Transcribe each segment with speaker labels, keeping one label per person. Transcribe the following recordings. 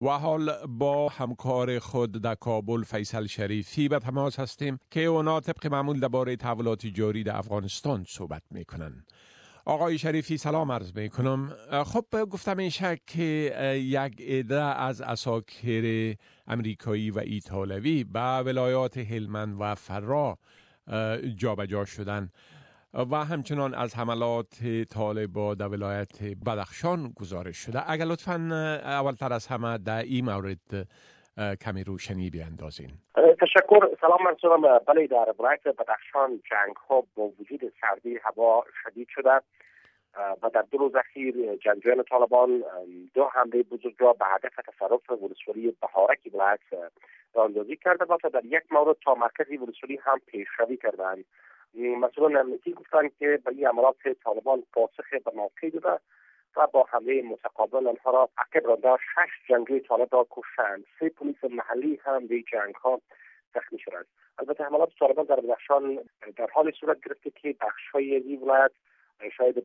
Speaker 1: و حال با همکار خود در کابل فیصل شریفی به تماس هستیم که اونا طبق معمول درباره تحولات جاری در افغانستان صحبت میکنن. آقای شریفی سلام عرض میکنم. خب گفتم این شک که یک عده از عساکر امریکایی و ایتالوی به ولایات هلمند و فرا جابجا شدن و همچنان از حملات طالبان در ولایت بدخشان گزارش شده. اگر لطفاً اولتر از همه در این مورد کمی روشنی بیاندازین.
Speaker 2: تشکر. سلام منصورم. بله، در ولایت بدخشان جنگ ها با وجود سردی هوا شدید شده و در 2 روز اخیر جنگجویان طالبان 2 حمله بزرگ را به هدف تصرف ولسوالی بهارک ولایت راهاندازی کرده و در یک مورد تا مرکز ولسوالی هم پیشروی کردند. مسئولان امنیتی گفتند که به این عملات طالبان پاسخ به موقع داده و با حمله متقابل آنها را عقب رانده 6 جنگجوی طالب را کشتند. 3 پلیس محلی هم در جنگ ها زخمی شدند. البته حملات طالبان در بدخشان در حال صورت گرفته که بخش‌های این ولایت شاید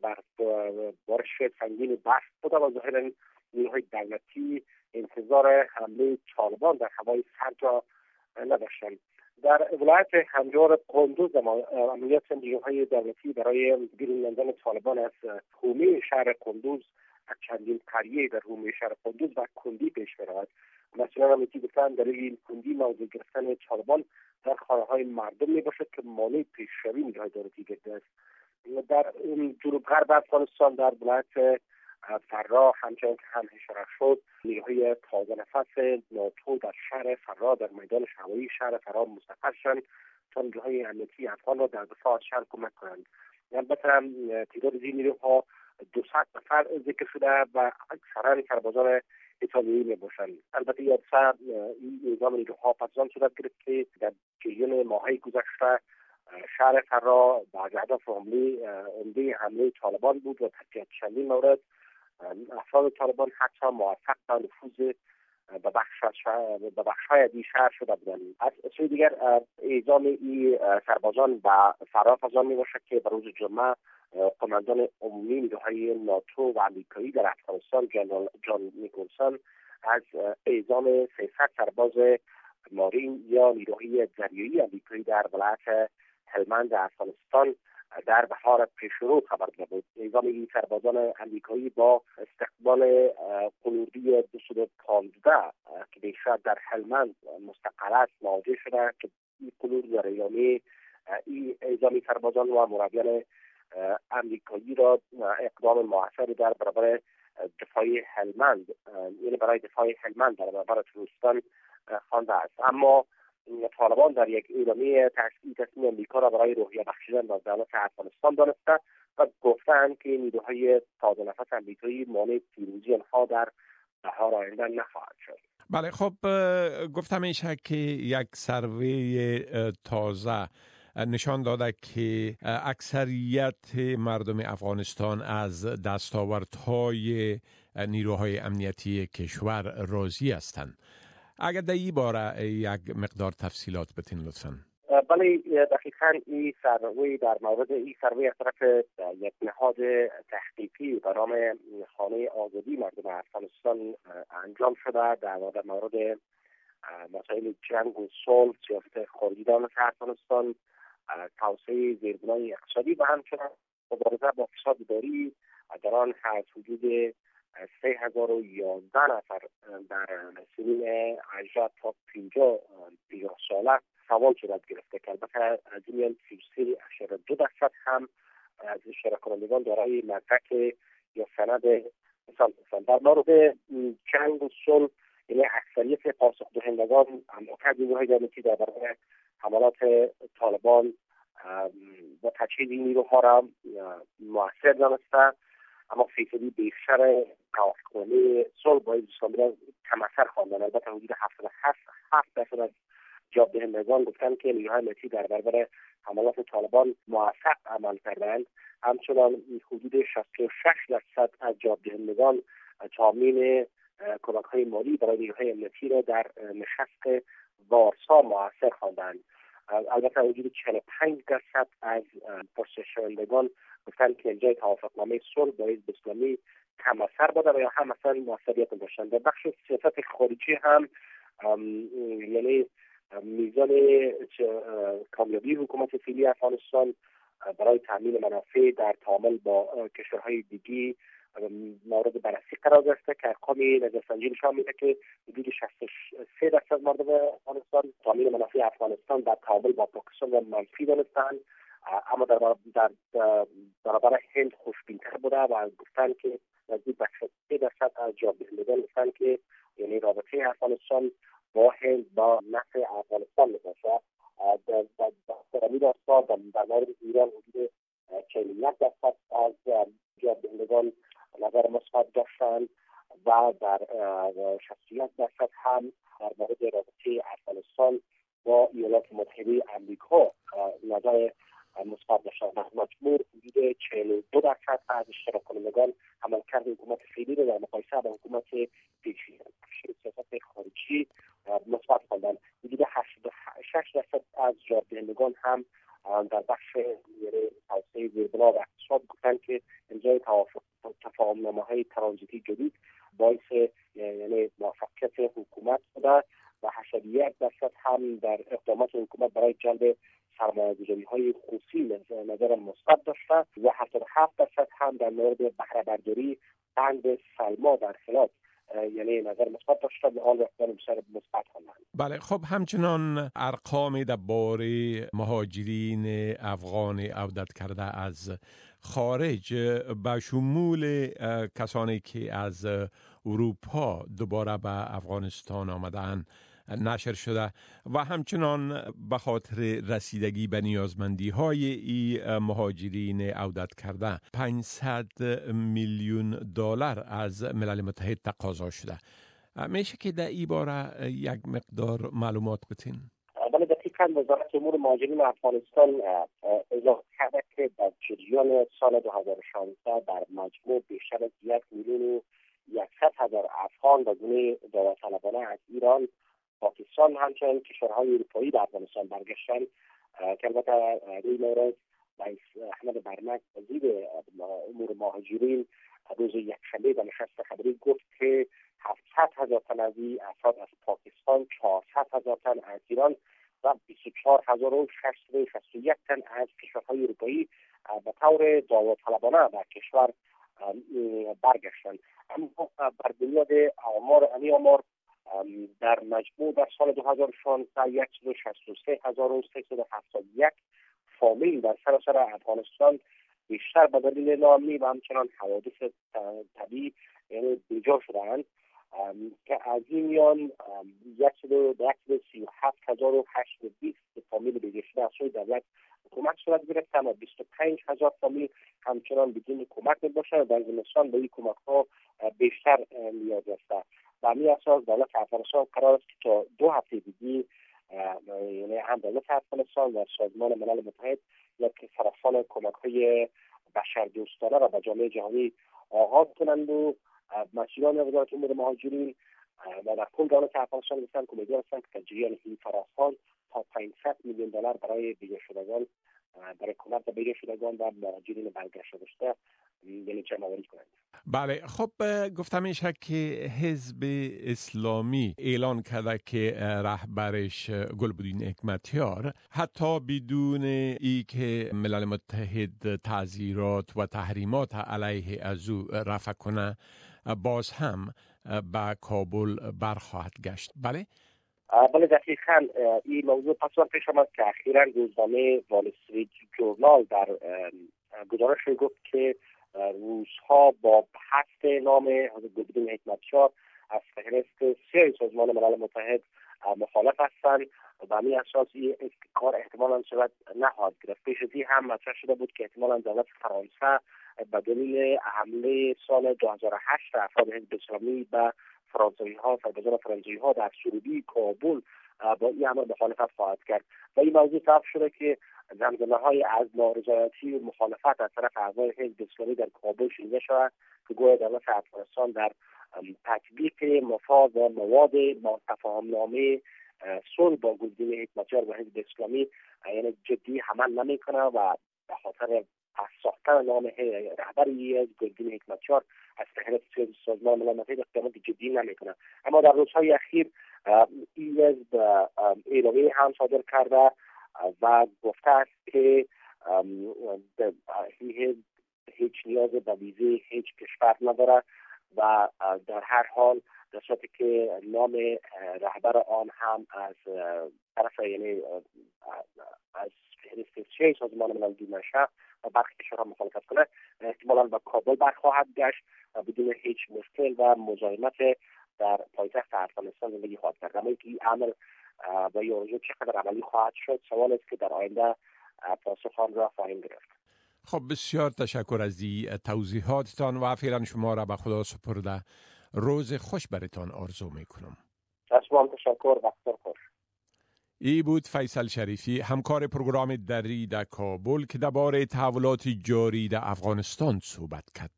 Speaker 2: بارش سنگین برف بوده و ظاهراً نیروهای دولتی انتظار حمله طالبان در هوای سرد را نداشتند. در ولایت هنجار قندوز عملیات نیروهای دولتی برای بیرون راندن طالبان از حومه شهر قندوز از چندین قریه در حومه شهر قندوز و کندی پیش می‌رود. مسئولان امنیتی گفتند دلیل این کندی موضوع گرفتن طالبان در خانه‌های مردم میباشد که مانع پیشروی نیروهای دولتی گرفته است. در جنوب غرب افغانستان در ولایت فرا همچنان که هم اشاره شد نیروهای تازه نفس ناتو در شهر فرا در میدان هوایی شهر فرا مستقر شدند تا نیروهای امنیتی افغان را در دفاع از شهر کمک کنند. البته تعداد این نیروها 200 نفر ذکر شده و اکثرا سربازان ایتالیایی میباشند. البته این نظام نیروها پس آن صورت گرفت که در جریان ماه‌های گذشته شهر فرا بعد هدف حمله طالبان بود و در چندین مورد افراد طالبان حتی موفق به نفوذ به بخش‌های از این شهر شده بودند. از سوی دیگر اعزام این سربازان به فرا پس آن میباشد که به روز جمعه قماندان عمومی نیروهای ناتو و امریکایی در افغانستان جان نیکلسون از اعزام 300 سرباز مارین یا نیروهای دریایی امریکایی در ولایت هلمند افغانستان در بهار پیشرو خبر داده بود. اعزام این سربازان امریکایی با استقبال قلوردی 215 که بیشتر در هلمند مستقر است مواجه شده که این قلورد در ایامی این اعزام سربازان و مربیان امریکایی را اقدام موثر در برابر دفاع هلمند یعنی برای دفاع هلمند در برابر تروریستان خوانده است. اما طالبان در یک اعلامیه تصمیم امریکا را برای روحیه بخشیدن به دولت افغانستان دانسته و گفتند که نیروهای تازه نفس امریکایی مانع پیروزی آنها در بهار آینده نخواهد شد.
Speaker 1: بله، خب گفتم این شک که یک سروی تازه نشان داده که اکثریت مردم افغانستان از دستاوردهای نیروهای امنیتی کشور راضی هستند. اگر در این باره یک مقدار تفصیلات بتین لطفاً.
Speaker 2: بله، دقیقاً این سروی در مورد این سروی از طرف یک نهاد تحقیقی به نام خانه آزادی مردم افغانستان انجام شده در مورد مسائل جنگ و صلح، سیاست خارجی دولت افغانستان، توسعه زیربنای اقتصادی و همچنین مبارزه با فساد اداری. در آن از حدود 3011 نفر در سنین 18 تا 50 ساله سوال صورت گرفته که البته از این 33.2% هم از اشتراک کنندگان دارای مدرک یا سند مثال هستند. در مورد جنگ و صلح یعنی اکثریت پاسخ دهندگان عملکرد نیروهای دولتی در برابر حملات طالبان و تجهیز این نیروها را موثر دانسته، اما فیصدی بیشتر توافقنامه صلح با اسلامی کم اثر خواندن. البته حدود 77% از جواب دهندگان گفتند که نیروهای امنیتی در برابر حملات طالبان موفق عمل کردند. همچنان حدود 66% از جواب دهندگان تامین کمک‌های مالی برای نیروهای امنیتی را در نشست وارسا موثر خواندند. البته حدود 45% از پرسش‌شوندگان گفتند که جای توافقنامه صلح با حزب اسلامی کم اثر بوده و یا هم اصلا موثریت نداشتن. در بخش سیاست خارجی هم یعنی میزان کامیابی حکومت فعلی افغانستان برای تامین منافع در تعامل با کشورهای دیگی مورد بررسی قرار گرفته که ارقام نظرسنجی نشان میده که حدود 63% مردم افغانستان تامین منافع افغانستان در تعامل با پاکستان را منفی دانستند، اما در برابر هند خوشبین‌تر بوده و گفتن که نزدیک به 63% از جوابدهندگان گفتن که یعنی رابطه افغانستان با هند با نفع افغانستان میباشه. در همین راستا در مورد ایران حدود 41% از جوابدهندگان نظر مثبت داشتند و در 61% هم در مورد رابطه افغانستان با ایالات متحده آمریکا نظر مثبت داشتند. در مجموع حدود 42% از اشتراک کنندگان عملکرد حکومت فعلی را در مقایسه با حکومت پیشین سیاست خارجی مثبت خواندند. حدود 86% از جوابدهندگان هم در بخش توسعه زیربنا و اقتصاد گفتند که امضای تفاهم‌نامه‌های ترانزیتی جدید باعث یعنی موفقیت حکومت بوده و 81% هم در اقدامات حکومت برای جلب سرمایه‌گذاری‌های خصوصی نظر مثبت داشته و 77% هم در مورد بهره برداری بند سلما در خلاف یعنی نظر مثبت داشته و آن اقدام بسیار مثبت خواندند.
Speaker 1: بله، خب همچنان ارقام درباره مهاجرین افغان عودت کرده از خارج به شمول کسانی که از اروپا دوباره به افغانستان آمدن نشر شده و همچنان به خاطر رسیدگی به نیازمندی های این مهاجرین عودت کرده 500 میلیون دلار از ملل متحد تقاضا شده. میشه که در این باره یک مقدار معلومات بتین؟
Speaker 2: بله، دقیقاً وزارت امور مهاجرین افغانستان اعلام کرده که در جریان سال 2016 در مجموع بیشتر از 1,100,000 افغان به گونه داوطلبانه از ایران، پاکستان و همچنین کشورهای اروپایی به افغانستان برگشتن که البته روی مورد رئیس احمد برمک وزیر امور مهاجرین روز یکشنبه در نشست خبری گفت که 700,000 تن از این افراد از پاکستان، 400,000 تن از ایران و 24,661 تن از کشورهای اروپایی به طور داوطلبانه به کشور برگشتن. اما بر بنیاد آمار در مجموع در سال 2016 163,371 فامیل در سراسر افغانستان بیشتر به دلیل ناامنی و همچنان حوادث طبیعی یعنی بیجا شدند که از این میان 137,820 فامیل بیجا شده از سوی دولت کمک صورت گرفت، اما 25,000 فامیل همچنان بدون کمک میباشند و در زمستان به این کمک ها بیشتر نیاز است. و همین اساس دولت افغانستان قرار است که تا 2 هفته دیگه یعنی هم دولت افغانستان و سازمان ملل متحد یک فراخوان کمک‌های بشردوستانه را به جامعه جهانی آغاز کنند و مسئولان وزارت امور مهاجرین و در کل دولت افغانستان گفتند که امیدوار هستند که در جریان این فراخوان تا 500 میلیون دلار برای بیگه شدگان، برای کمک به بیگه شدگان و مهاجرین برگشته داشته یعنی جمع‌آوری کنند.
Speaker 1: بله، خب گفتم میشه که حزب اسلامی اعلان کرده که رهبرش گلبدین حکمتیار حتی بدون ای که ملل متحد تعزیرات و تحریمات علیه از او رفع کنه باز هم به کابل برخواهد گشت. بله؟
Speaker 2: بله دقیقاً این موضوع پس پیش آمد که اخیراً روزنامه وال استریت جورنال در گزارش گفت که روس‌ها با حذف نام حضرت گلبدین حکمتیار از فهرست سیاه سازمان ملل متحد مخالف هستند و به همین اساس این کار احتمالاً صورت نخواهد گرفت. پیش از این هم مطرح شده بود که احتمالاً دولت فرانسه به دلیل حمله سال 2008 افراد حزب اسلامی به فرانسوی‌ها، سربازان فرانسوی‌ها در سرودی کابل با این امر مخالفت خواهد کرد و این موضوع طرح شده که زمزمه‌های از نارضایتی و مخالفت از طرف اعضای حزب اسلامی در کابل شنیده شود که گویا دولت افغانستان در تطبیق مفاد و مواد تفاهم‌نامه صلح با گلبدین حکمتیار و حزب اسلامی یعنی جدی عمل نمی‌کنه و به خاطر از ساختن نام رهبر ایز گلگین حکمتیار از فهرست سازمان ملل متحد اقدامات جدی نمیکنه. اما در روزهای اخیر ایز به اعلامیه هم صادر کرده و گفته است که هیچ نیاز به ویزه هیچ کشور نداره و در هر حال در صورتی که نام رهبر آن هم از طرف یعنی از فهرست شی سازمان ملل نشه و برخی کشورها مخالفت کنه احتمالاً به کابل برخواهد گشت و بدون هیچ مشکل و مزاحمت در پایتخت افغانستان زندگی خواهد کرد. اما اینکه این امر و این آرزو چقدر عملی خواهد شد سوال است که در آینده پاسخ آن را خواهیم گرفت.
Speaker 1: خب بسیار تشکر از این توضیحاتتان و فعلا شما را به خدا سپرده. روز خوش برتان آرزو میکنم.
Speaker 2: از شما تشکر. وقت خوش.
Speaker 1: ای بود فیصل شریفی، همکار پروگرام دری در کابل که درباره تحولات جاری در افغانستان صحبت کرد.